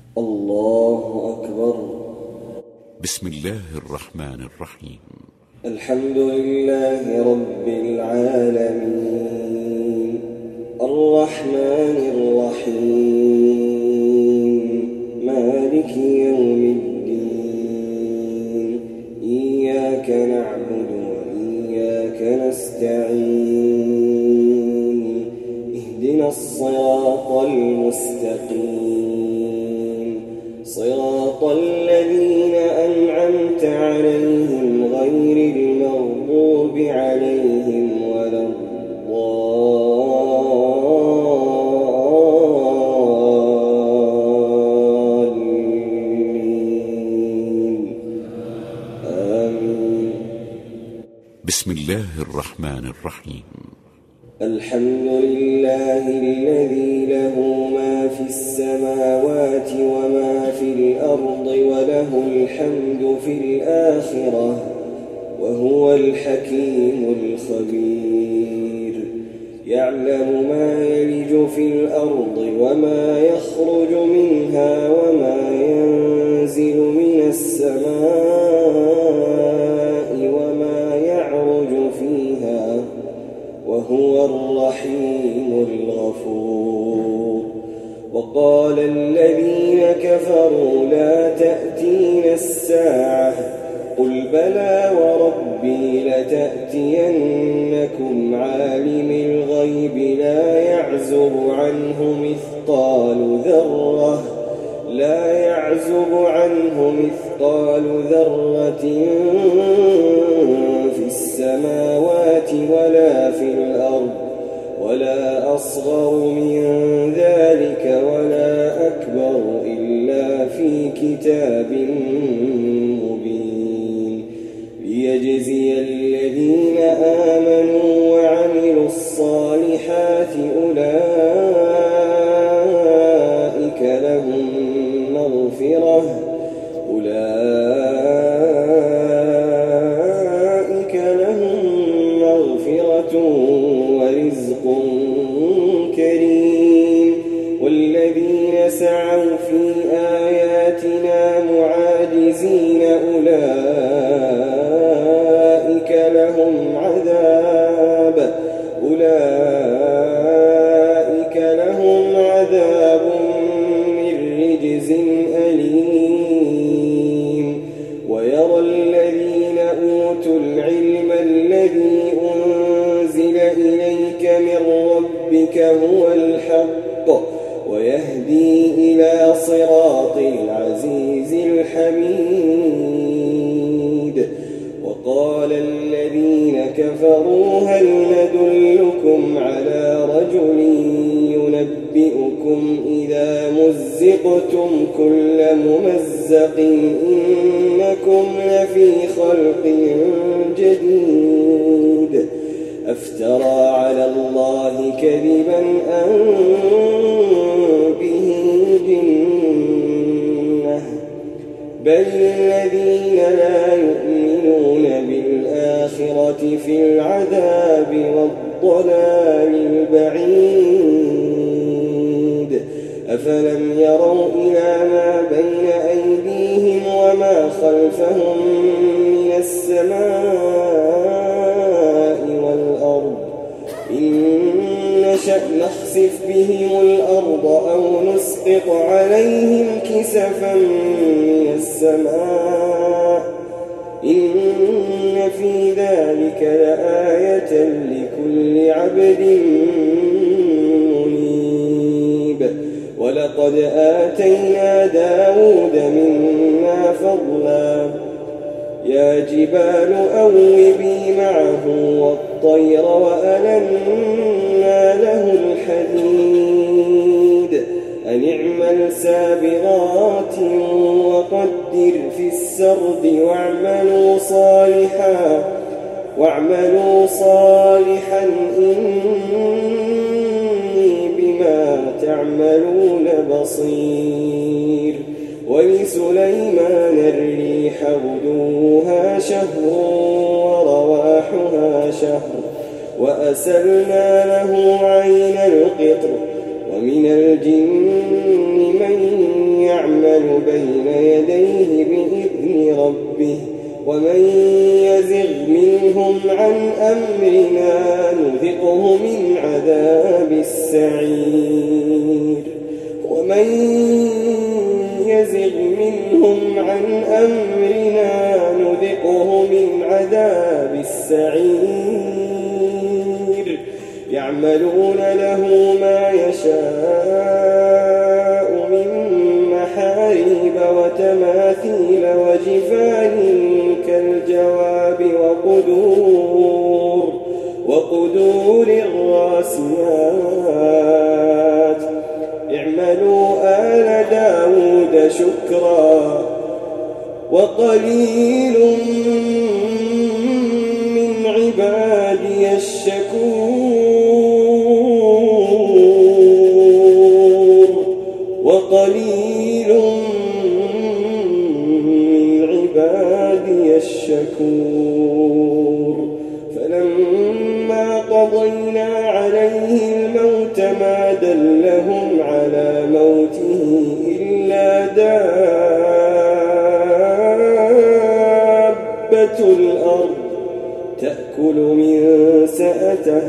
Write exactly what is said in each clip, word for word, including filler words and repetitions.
الله أكبر. بسم الله الرحمن الرحيم. الحمد لله رب العالمين الرحمن الرحيم مالك يوم الدين إياك نعبد وإياك نستعين اهدنا الصراط المستقيم صراط الذين أنعمت عليهم غير المغضوب عليهم ولا الضالين آمين. بسم الله الرحمن الرحيم. الحمد لله الذي له ما في السماوات وما في الأرض وله الحمد في الآخرة وهو الحكيم الخبير. يعلم ما يلج في الأرض وما يخرج منها وما ينزل من السماء وما يعرج فيها وهو الرحيم الغفور. وقال الذين كفروا لا تأتينا الساعة قل بلى وربي لتأتينكم عالم الغيب لا يعزب عنه مثقال ذرة لا يعزب عنه مثقال ذرة في السماوات ولا في الأرض ولا أصغر من ذلك ولا أكبر إلا في كتاب مبين. ليجزي الذين آمنوا وعملوا الصالحات أولئك لهم مغفرة أولئك لهم مغفرة ورزق كريم. والذين سعوا في آياتنا معاجزين أولئك لهم عذاب أولئك لهم عذاب من رجز أليم. ويرى الذين أوتوا العلم الذي أنزل إليك من ربك هو الحق ويهدي إلى صراط العزيز الحميد. وقال الذين كفروا هل ندلكم على رجل ينبئكم إذا مزقتم كل ممزق إنكم لفي خلق جديد أفترى على الله كذبا أم به جنة بل الذين لا يؤمنون بالآخرة في العذاب والضلال البعيد. أفلم يروا إلى ما بين أيديهم وما خلفهم من السماء والأرض إن نشأ نخسف بهم الأرض أو نسقط عليهم كسفا من السماء إن في ذلك لآية لكل عبد منيب. ولقد آتينا داود منا فضلا يا جبال أوبي معه والطير وألنا له الحديد أن اعمل سابغات وقدر في السرد واعملوا صالحا واعملوا صالحا إني بما تعملون بصير. ولسليمان الريح غدوها شهر ورواحها شهر وأسلنا له عين القطر ومن الجن من يعمل بين يديه بإذن ربه ومن يزغ منهم عن أمرنا نذقه من عذاب السعير ومن يزغ منهم عن أمرنا نذقه من عذاب السعير يعملون له ما يشاء من محاريب وتماثيل وجفان كالجواب وقدور وقدور الراسيات اعملوا آل داود شكرا وقليل من عبادي الشكور وقليل من عبادي الشكور فلما قضينا عليه الموت ما دلهم على موته إلا دابة الأرض تأكل من سأته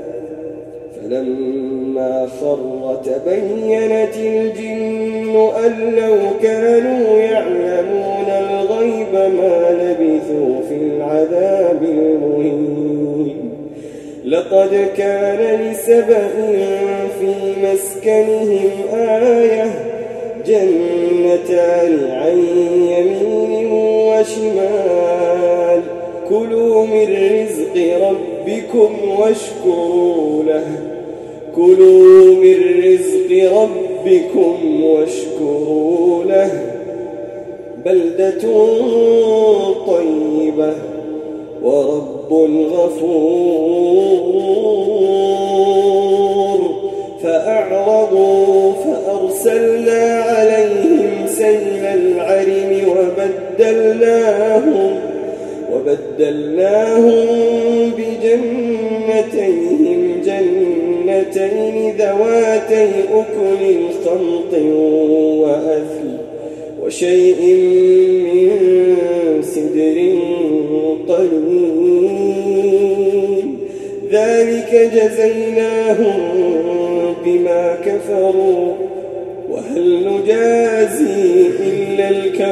فلما خر تبينت الجن أن لو كانوا يعلمون الغيب ما لبثوا في العذاب المهين لقد كان لسبأ في مسكنهم آية جنتان عن يمين وشمال كلوا من رزق ربكم واشكروا له كلوا من رزق ربكم واشكروا له بلدة طيبة ورب غفور فأعرضوا فأرسلنا عليهم سيل العرم وبدلناهم وبدلناهم بجنتيهم جنتين ذواتي أكل خمط وأثل وشيء من سدر قليل ذلك جزيناهم بما كفروا وهل نجازي إلا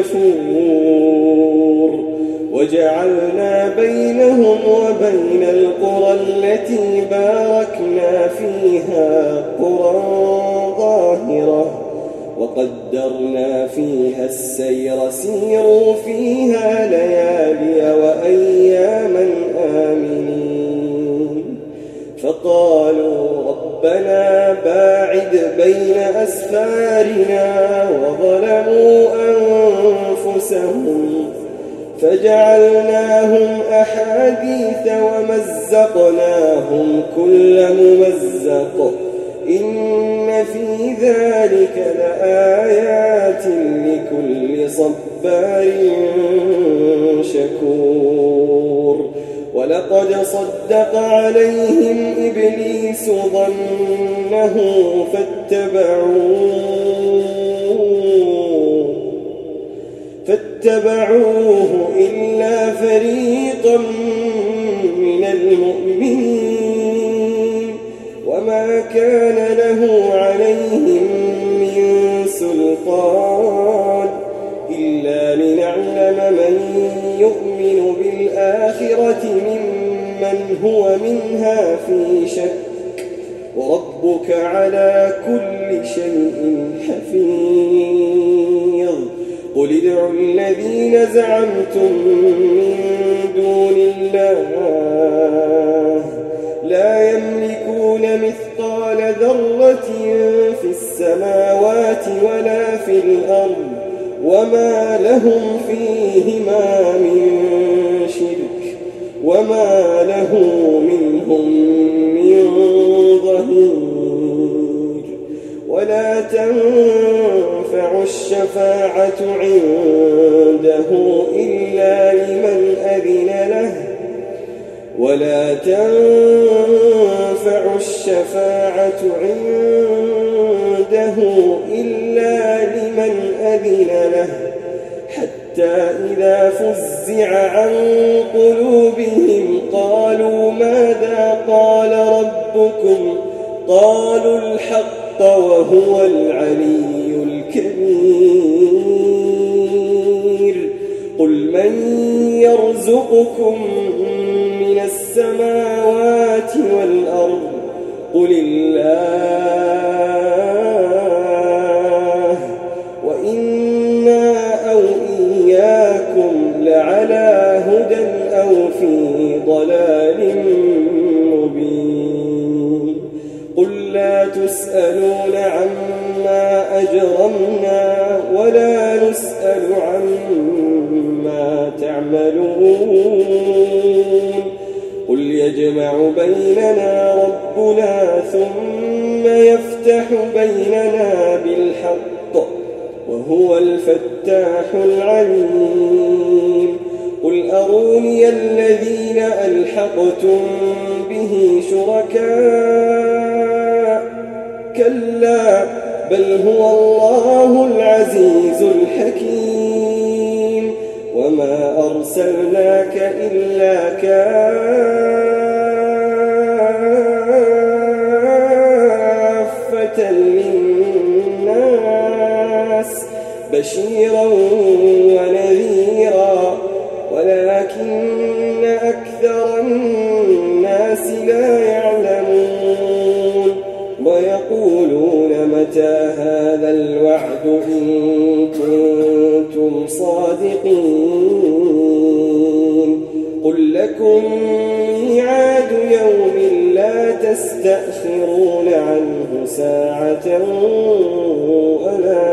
الكفور وجعلنا بينهم وبين القرى التي باركنا فيها قرى ظاهرة وقدرنا فيها السير سيروا فيها ليالي وأياما آمنين فقالوا ربنا باعد بين أسفارنا وظلموا أنفسهم فجعلناهم أحاديث ومزقناهم كل ممزق إن في ذلك لآيات لكل صبار شكور ولقد صدق عليهم إبليس ظنه فاتبعوه فاتبعوه إلا فريقا من المؤمنين وما كان له عليهم من سلطان إلا لنعلم من يؤمن بالآخرة ممن هو منها في شك وربك على كل شيء حفيظ قل ادعوا الذين زعمتم من دون الله لا يملكون مثقال ذرة في السماوات ولا في الأرض وما لهم فيهما من شرك وما له منهم من ظهير ولا تنفع الشفاعة عنده إلا لمن أذن له ولا تنفع الشفاعة عنده إلا لمن أذن له له حتى إذا فزع عن قلوبهم قالوا ماذا قال ربكم قالوا الحق وهو العلي الكبير قل من يرزقكم من السماوات والأرض قل الله وإنا أو إياكم لعلى هدى أو في ضلال مبين قل لا تسألون عما أجرمنا ولا نسأل عما تعملون قل يجمع بيننا ربنا ثم يفتح بيننا بالحق وهو الفتاح العليم قل أروني الذين ألحقتم به شركاء كلا بل هو الله العزيز الحكيم وما أرسلناك إلا كافة للناس بشيرا ونذيرا ولكن أكثر الناس لا يعلمون ويقولون متى هذا الوعد إن كنتم صادقين قل لكم ميعاد يوم لا تستأخرون عنه ساعة ولا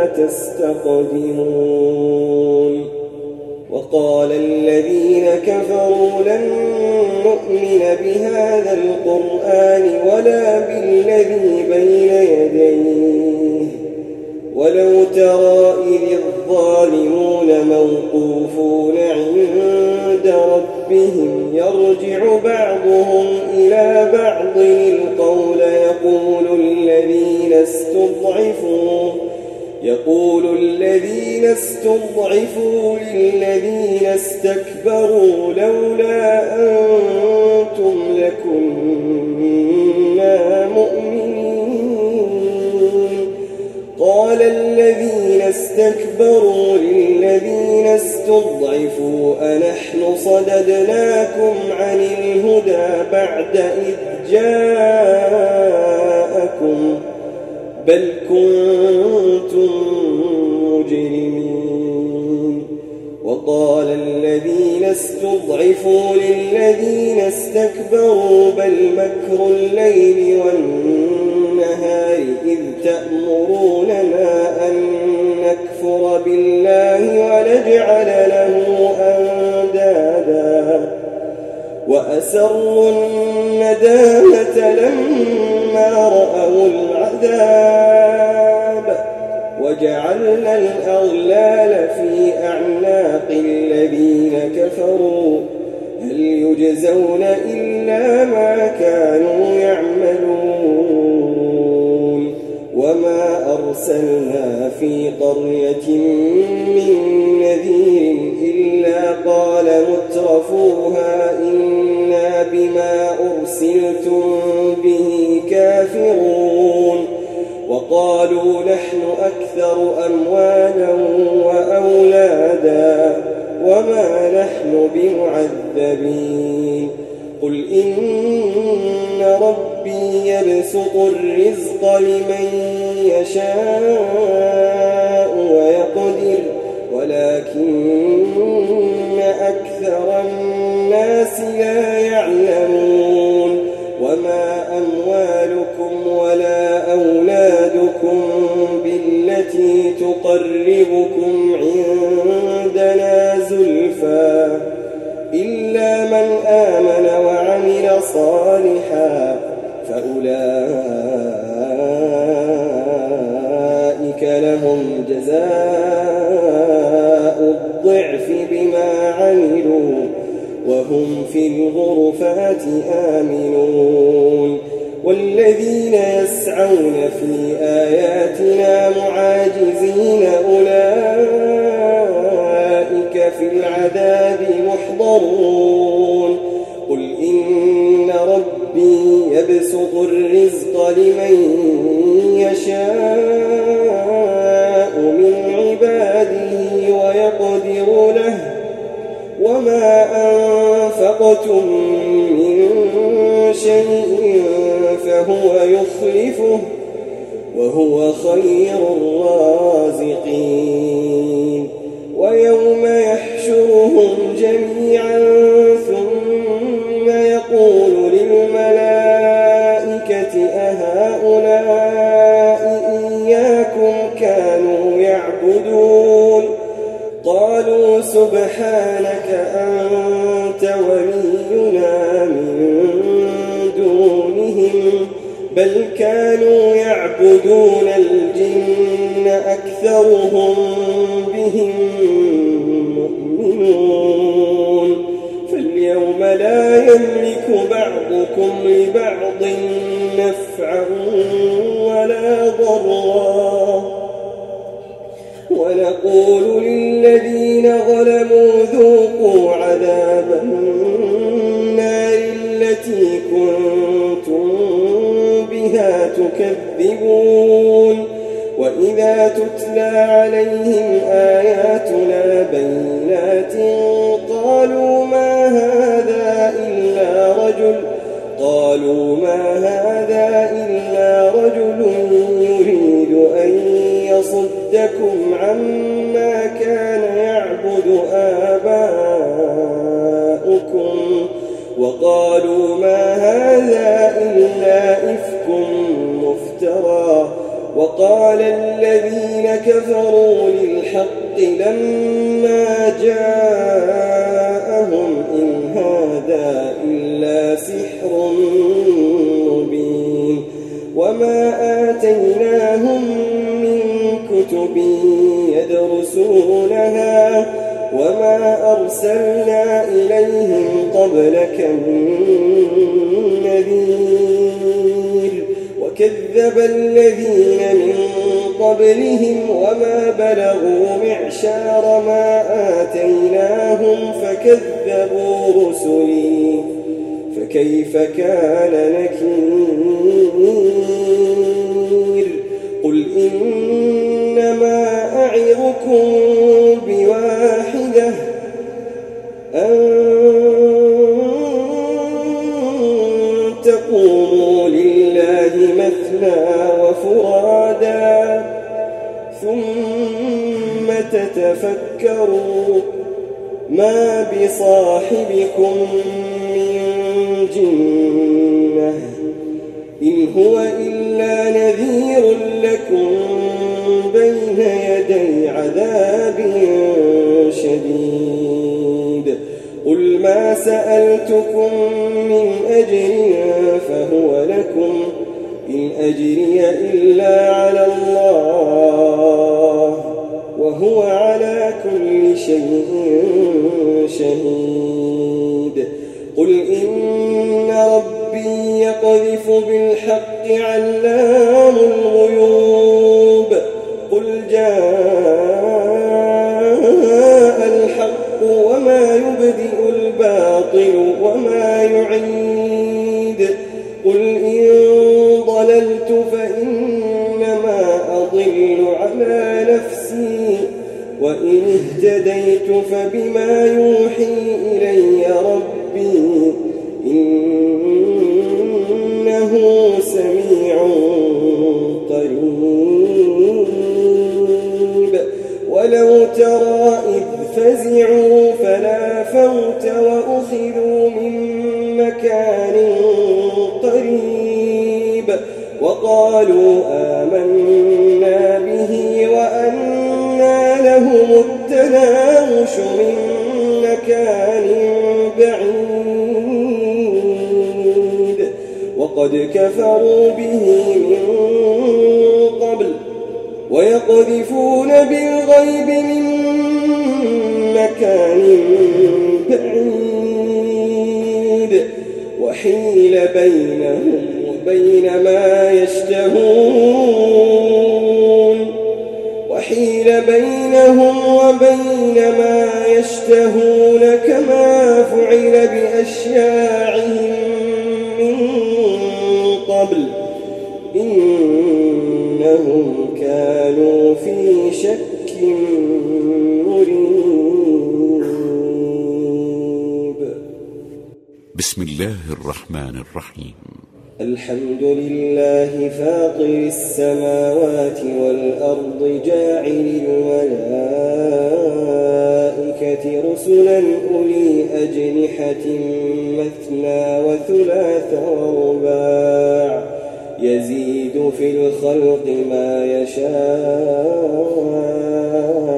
تستقدمون وقال الذين كفروا لن نؤمن بهذا القرآن ولا بالذي بين يديه ولو ترى إذ الظالمون موقوفون عند ربهم يرجع بعضهم إلى بعض القول يقول الذين استضعفوا يقول الذين استضعفوا للذين استكبروا لولا أنتم لكنا مؤمنين قال الذين استكبروا للذين استضعفوا أنحن صددناكم عن الهدى بعد إذ جاءكم بل كنتم مجرمين وقال الذين استضعفوا للذين استكبروا بل مكر الليل والنهار إذ تأمروننا أن نكفر بالله ونجعل له أندادا وأسروا الندامة لما رأوا العذاب وجعلنا الأغلال في أعناق الذين كفروا هل يجزون إلا ما كانوا يعملون وما أرسلنا في قرية من نذير إلا قال مترفوها إنا بما أرسلتم به كافرون وقالوا نحن أكثر أموالا وأولادا وما نحن بمعذبين قل إن ربي يبسط الرزق لمن يشاء ويقدر ولكن أكثر الناس لا يعلمون وما أموالكم ولا أولادكم بالتي تقربكم عندنا زلفى إلا من آمن وعمل صالحا فأولئك لهم جزاء الضعف بما عملوا وهم في الغرفات آمنون والذين يسعون في آياتنا معاجزين أولئك يعبدون قالوا سبحانك أنت ولينا من دونهم بل كانوا يعبدون الجن أكثرهم بهم مؤمنون فاليوم لا يملك بعضكم لبعض نفعا ولا ضرا ونقول للذين ظلموا ذوقوا عذاب النار التي كنتم بها تكذبون وإذا تتلى عليهم آياتنا بينات قالوا ما هذا إلا رجل قالوا ما هذا إلا رجل يريد أن يصدكم عما كان يعبد آباؤكم وقالوا ما هذا إلا إفك مفترى وقال الذين كفروا للحق لما جاءهم إن هذا إلا سحر مبين وما آتيناهم من كتب يدرسونها وما أرسلنا إليهم قبلك من نذير وكذب الذين من قبلهم وما بلغوا معشار ما آتيناهم فكذبوا رسلي فكيف كان نكير قل إنما أعظكم بواحدة أن تقوموا لله مثنى وفرادا ثم تتفكروا ما بصاحبكم من جنة إن هو إلا نذير لكم بين يدي عذاب شديد قل ما سألتكم من أجر فهو لكم إن أجري إلا على الله وهو على كل شيء شهيد قل إن ربي يقذف بالحق علام الغيوب قل جاء الحق وما يبدئ الباطل وما يعيد قل إن ضللت فإنما أضل على نفسي وإن اهتديت فبما يوحي إلي ربي إنه سميع قريب ولو ترى إذ فزعوا فلا فوت وأخذوا من مكان قريب وقالوا آمنا به وأنى لهم التناوش من مكان بعيد وقد كفروا به من قبل ويقذفون بالغيب من مكان بعيد وحيل بينهم وبين ما يشتهون وحيل بينهم وبين ما يشتهون كما فعل بأشياعهم من قبل إنهم كانوا في شك مريب. بسم الله الرحمن الرحيم. الحمد لله فاطر السماوات والأرض جاعل الملائكة رسلا أولي أجنحة مثنى وثلاث ورباع يزيد في الخلق ما يشاء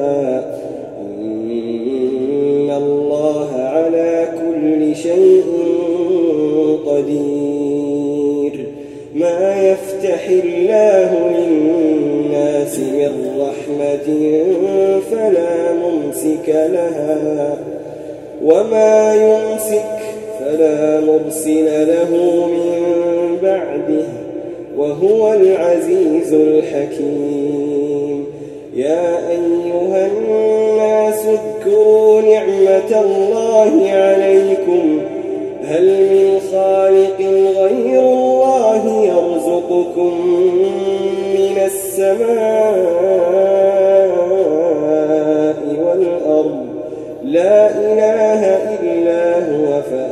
ممسك لها وما يمسك فلا مرسل له من بعده وهو العزيز الحكيم. يا أيها الناس اذكروا نعمة الله عليكم هل من خالق غير الله يرزقكم من السماء والأرض لا إله إلا هو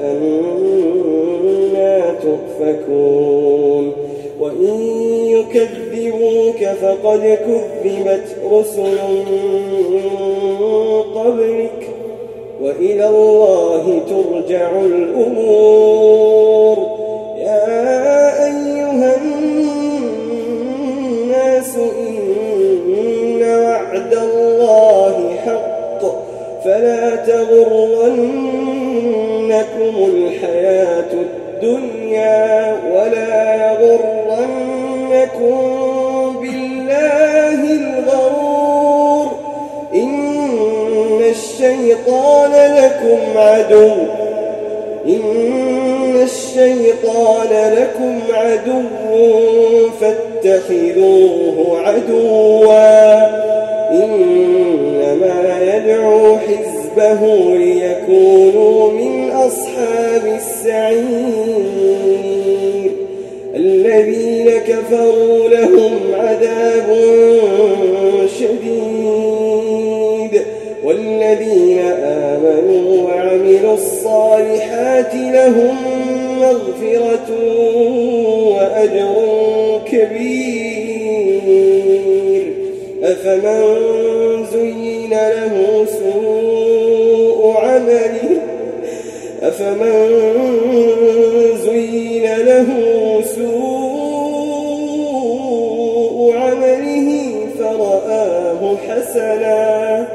فأنا تؤفكون. وإن يكذبوك فقد كذبت رسل من قبلك وإلى الله ترجع الأمور. يا أيها الناس إن وعد الله حق فلا تغرنكم الحياة الدنيا ولا يغرنكم بالله الغرور. إن الشيطان لكم عدو إن الشيطان لكم عدو فاتخذوه عدوا إنما يدعو حزبه ليكونوا من أصحاب السعير. الذين كفروا لهم عذاب شديد والذين آمنوا وعملوا الصالحات لهم مغفرة وأجر كبير. أفمن زين له سوء عمله أفمن زين له سوء عمله فرآه حسنا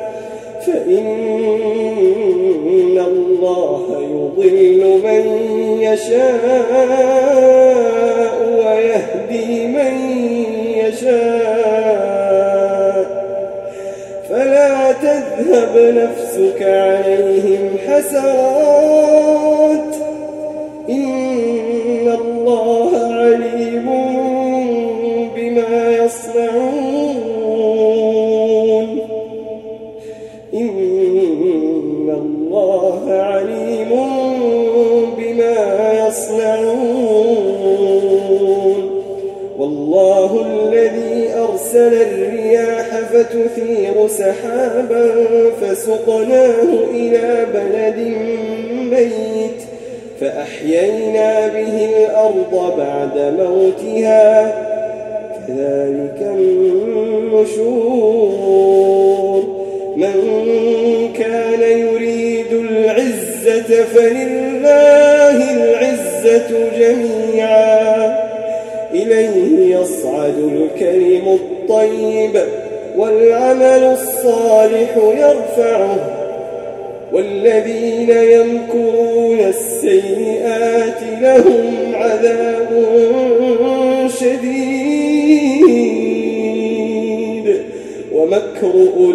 فإن الله يضل من يشاء ويهدي من يشاء فلا تذهب نفسك عليهم حسرات إن الله عليم بما يصنعون. إن الله عليم بما يصنعون. والله الذي أرسل الرياح فتثير سحابا فسقناه إلى بلد ميت فأحيينا به الأرض بعد موتها كذلك النشور. من كان يريد العزة فلله العزة جميعا إليه يصعد الكلم الطيب والعمل الصالح يرفعه والذين يمكرون السيئات لهم عذاب شديد ومكر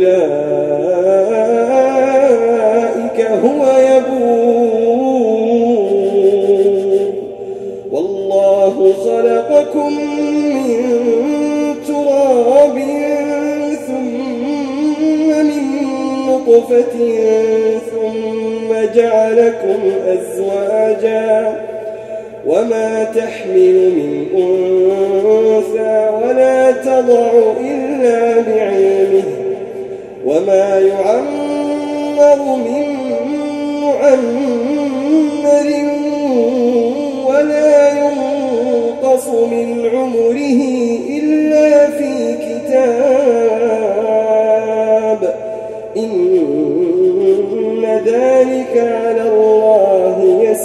أولئك هو يبور. والله خلقكم من تراب ثم من نطفة ثم جعلكم أزواجا وما تحمل من أنثى ولا تضع إلا بعلمه وما يعمر من معمر ولا ينقص من عمره إلا في كتاب إن ذلك على الله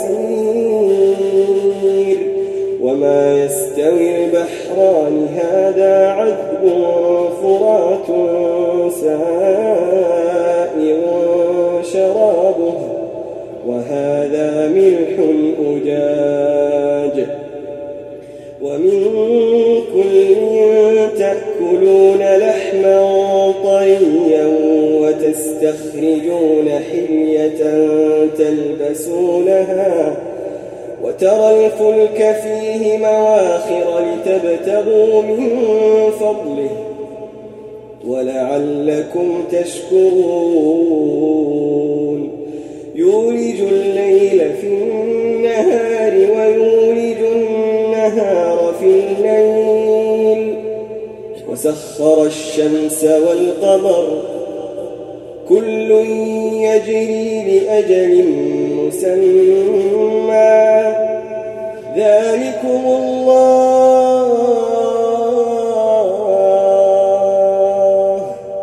يسير. وما يستوي البحران هذا عذب فرات سائغ شرابه وهذا ملح أجاج ومن كل تأكلون لحما طريا وتستوي ويستخرجون حلية تلبسونها وترى الفلك فيه مواخر لتبتغوا من فضله ولعلكم تشكرون يولج الليل في النهار ويولج النهار في الليل وسخر الشمس والقمر كل يجري لأجل مسمى ذلكم الله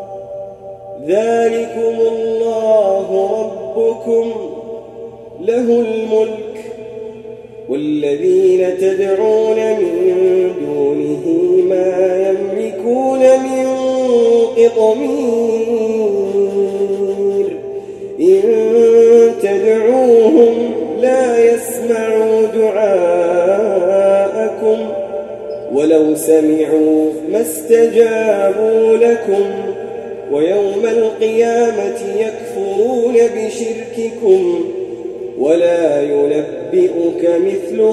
ذلكم الله ربكم له الملك والذين تدعون من دونه ما يملكون من قطمير إن تدعوهم لا يسمعوا دعاءكم ولو سمعوا ما استجابوا لكم ويوم القيامة يكفرون بشرككم ولا ينبئك مثل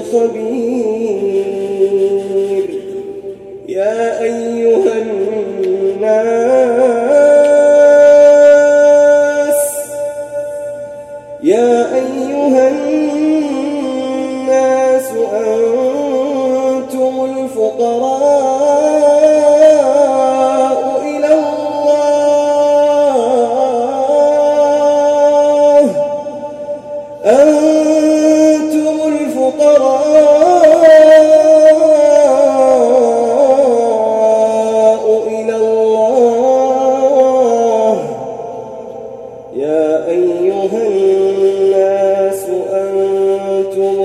خبير يا أيها الناس يا أيها الناس أنتم الفقراء إلى الله أنتم الفقراء إلى الله يا أيها الناس أنتم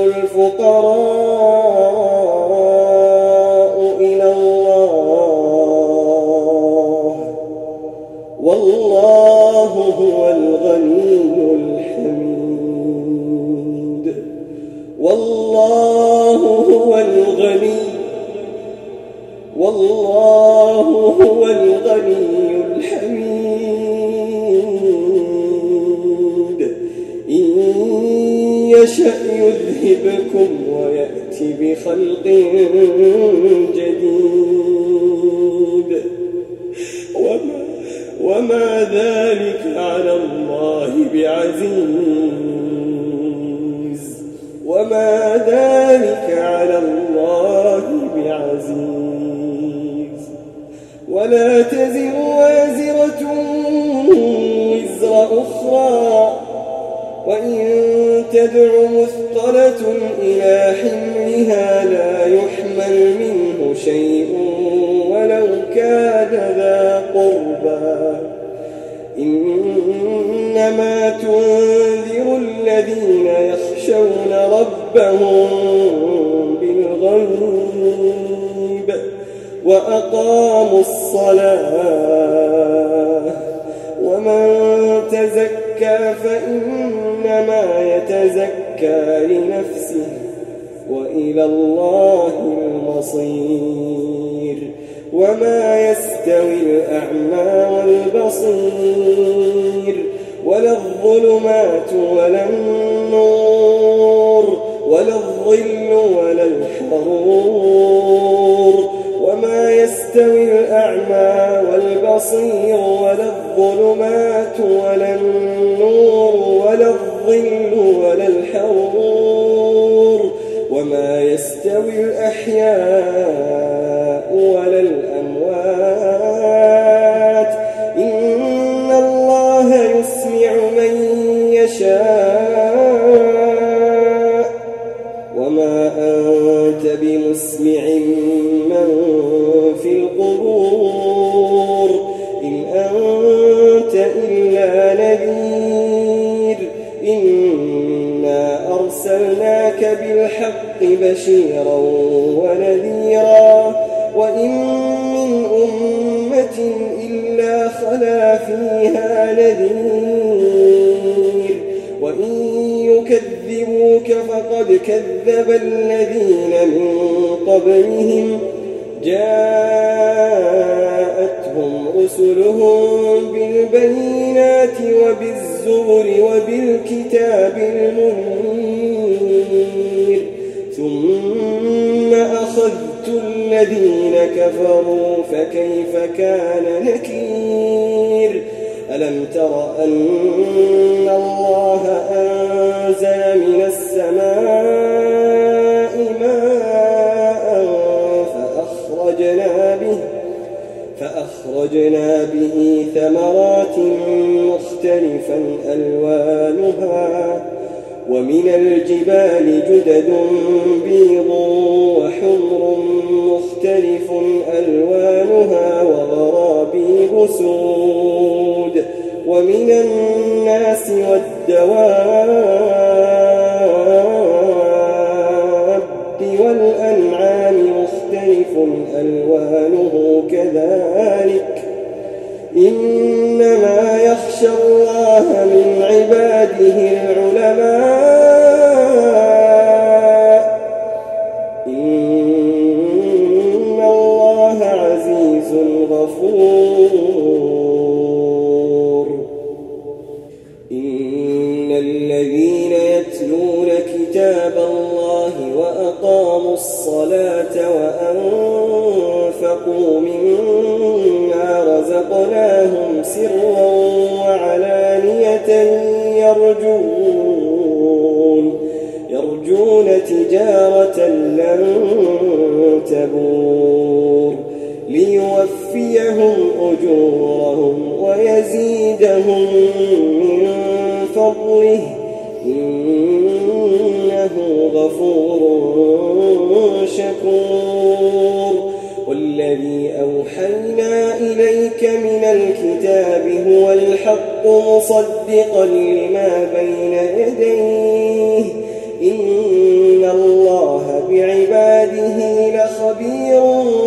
الفقراء إلى الله والله هو الغني الحميد والله هو الغني والله هو الغني الحميد إن يشأ يذهبكم ويأتي بخلق جديد وما, وما ذلك على الله بعزيز وما ذلك على الله بعزيز ولا تزر وازرة وزر أخرى وإن تدع مثقلة إلى حملها لا يحمل منه شيء ولو كان ذا قربى إنما تنذر الذين يخشون ربهم بالغيب وأقاموا الصلاة ومن تزكى فإنما يتزكى لنفسه وإلى الله المصير وما يستوي الأعمى والبصير ولا الظلمات ولا النور ولا الظل ولا الحرور وما يستوي الأعمى والبصير ولا الظلمات ولا النور ولا الظل ولا الحرور وما يستوي الأحياء ولا الأموات إن الله يسمع من يشاء وما أنت بمسمع من في القبور إن أنت إلا نذير إنا أرسلناك بالحق بشيرا ونذيرا وإن من أمة إلا خلا فيها نذير وإن يكذبوك فقد كذب الذين من قبلهم جاءتهم رسلهم بالبينات وبالزبر وبالكتاب المنير ثم أخذت الذين كفروا فكيف كان نكير ألم تر أن الله أنزل من السماء ماء فأخرجنا به فأخرجنا به ثمرات مختلفا ألوانها ومن الجبال جدد بيض وحمر مختلف ألوانها وغرابيب سود ومن الناس والدواب والأنعام مختلف ألوانه كذلك إنما يخشى الله من عباده العلماء إن الله عزيز غفور إن الذين يتلون كتاب الله وأقاموا الصلاة وأنفقوا مما رزقناهم سرا وعلانية يرجون يرجون تجارة لن تبور ليوفيهم أجورهم ويزيدهم من فضله إنه غفور شكور والذي أوحينا إليك من الكتاب هو الحق مصدقا لما بين يديه إن الله بعباده لخبير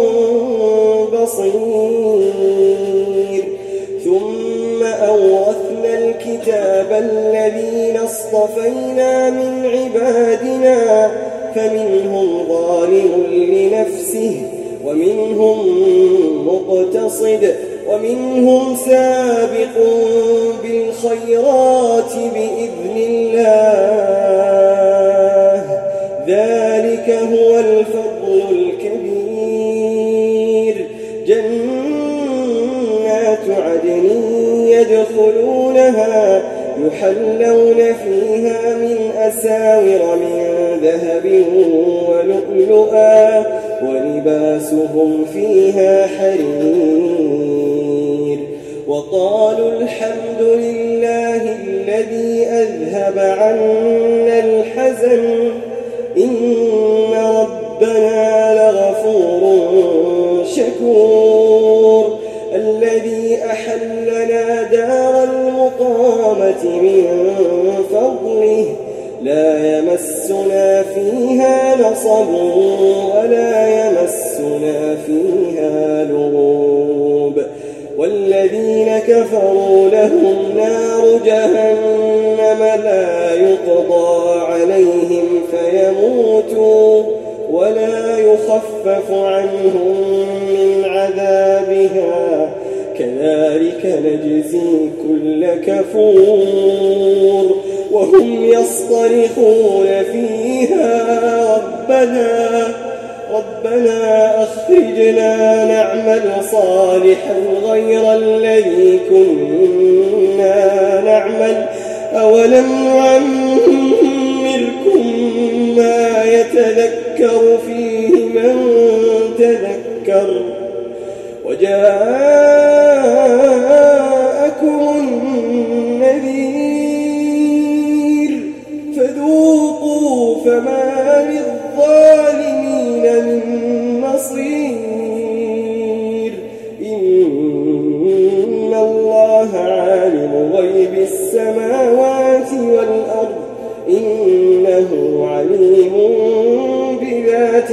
بصير ثم أورثنا الكتاب الذين اصطفينا من عبادنا فمنهم ظالم لنفسه ومنهم مقتصد ومنهم سابق بالخيرات بإذن الله ذلك هو الفضل الكبير جنات عدن يدخلونها يحلون فيها من أساور من ذهب ولؤلؤا ولباسهم فيها حرير وقالوا الحمد لله الذي أذهب عنا الحزن إن ربنا لغفور شكور الذي أحلنا دار المقامة من فضله لا يمسنا فيها نصب ولا يمسنا فيها لغوب والذين كفروا لهم نار جهنم لا يقضى عليهم فيموتوا ولا يخفف عنهم من عذابها كذلك نجزي كل كفور وهم يصطرخون فيها ربنا ربنا أخرجنا نعمل صالحا غير الذي كنا نعمل أولم نعمركم ما يتذكر فيه من تذكر وجاءكم النذير فذوقوا فما للظالمين من نصير إن الله عالم غيب السماوات والأرض إنه عليم بذات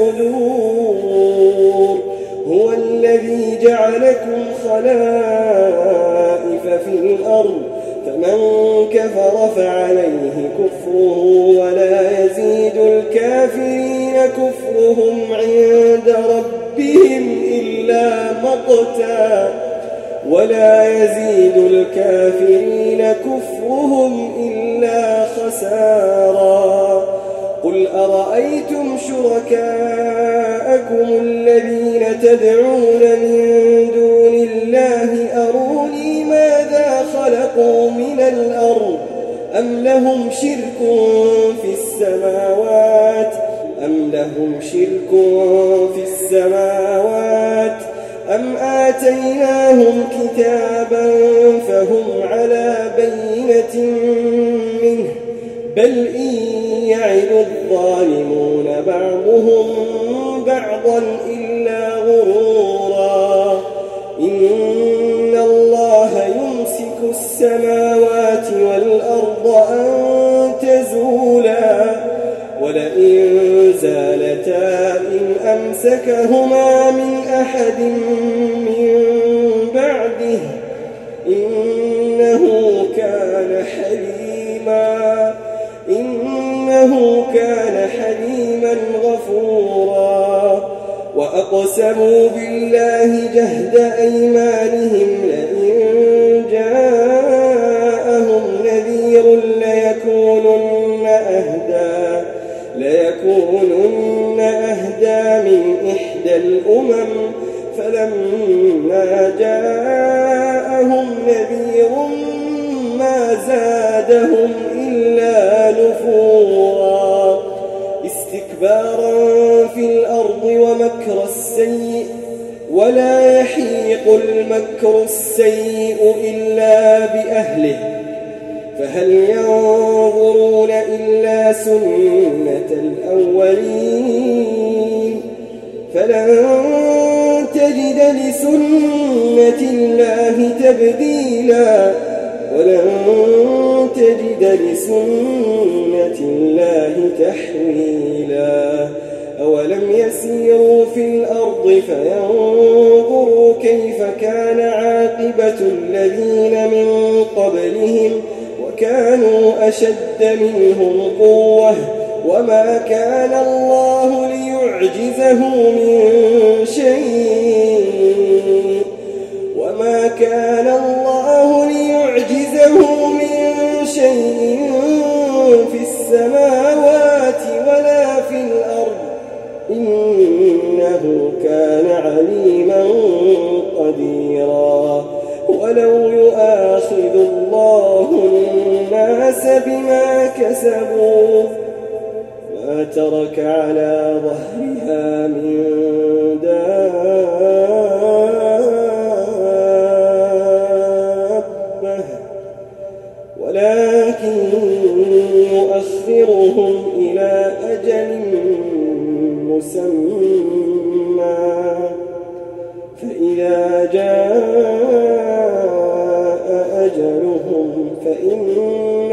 الصدور هو الذي جعلكم خلائف في الأرض فمن كفر فعليه كفره ولا يزيد الكافرين كفرهم عند ربهم إلا مقتا ولا يزيد الكافرين كفرهم إلا خسارا. قل أرأيتم شركاءكم الذين تدعون من دون الله أروني ماذا خلقوا من الأرض أم لهم شرك في السماوات أم لهم شرك في السماوات أم آتيناهم كتابا فهم على بينة منه بل إن يعد الظالمون بعضهم بعضا إلا غرورا. إن الله يمسك السماوات والأرض أن تزولا ولئن زالتا إن أمسكهما من أحد من بعده إنه كان حليما إنه كان حليما غفورا. وأقسموا بالله جهد أيمانهم لئن جاءهم نذير ليكونن أهدى ليكونن أهدى من إحدى الأمم فلما جاءهم نذير ما زادهم إلا نفورا استكبارا في الأرض ومكر السيء ولا يحيق المكر السيء إلا بأهله فهل ينظرون إلا سنة الأولين فلن تجد لسنة الله تبديلا ولن تجد لسنة الله تحويلا. أولم يسيروا في الأرض فينظروا كيف كان عاقبة الذين من قبلهم وكانوا أشد منهم قوة وما كان الله ليعجزه من شيء وما كان الله ليعجزه من شيء في السماوات ولا في الأرض إنه كان عليما قديرا. ولو يؤاخذ الله الناس بما كسبوا ما ترك على ظهرها من دابة ولكن يؤخرهم إلى أجل مسمى فإذا جاء أجلهم فإن